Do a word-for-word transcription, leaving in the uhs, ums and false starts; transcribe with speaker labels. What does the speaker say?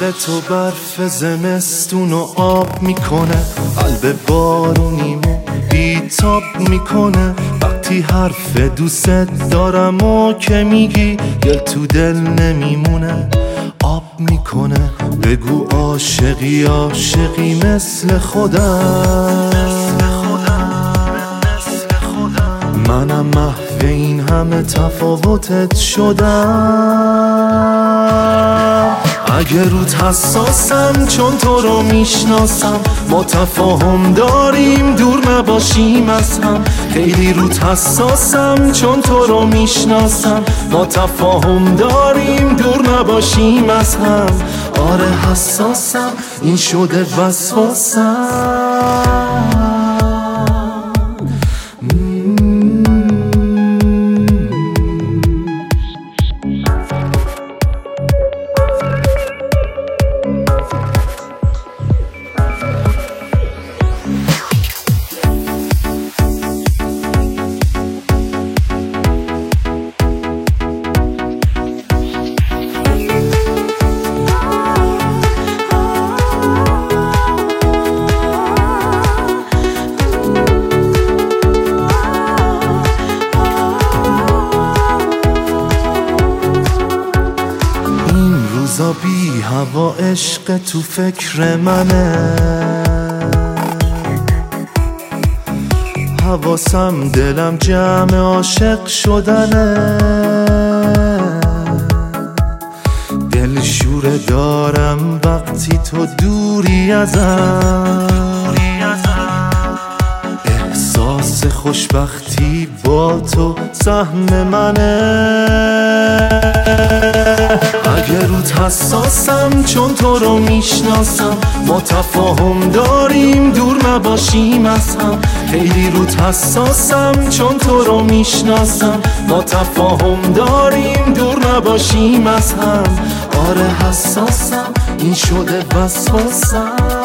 Speaker 1: عشق تو برف زمستون و آب میکنه، قلب بارونیمو بیتاب میکنه. وقتی حرف دوست دارم و که میگی گل تو دل نمیمونه، آب میکنه. بگو عاشقی عاشقی مثل خودم، منم محو این همه تفاوتت شدم. اگه روت حساسم چون تو رو میشناسم، ما تفاهم داریم دور نباشیم از هم. خیلی روت حساسم چون تو رو میشناسم، ما تفاهم داریم دور نباشیم از هم. آره حساسم، این شده وسواسم. بی هوا عشق تو فکر منه، حواسم دلم جمع عاشق شدنه. دل شوره دارم وقتی تو دوری ازم، احساس خوشبختی با تو سهم منه. اگه روت حساسم چون تو رو میشناسم، ما تفاهم داریم دور نباشیم از هم. خیلی روت حساسم چون تو رو میشناسم، ما تفاهم داریم دور نباشیم از هم. آره حساسم، این شده وسواسم.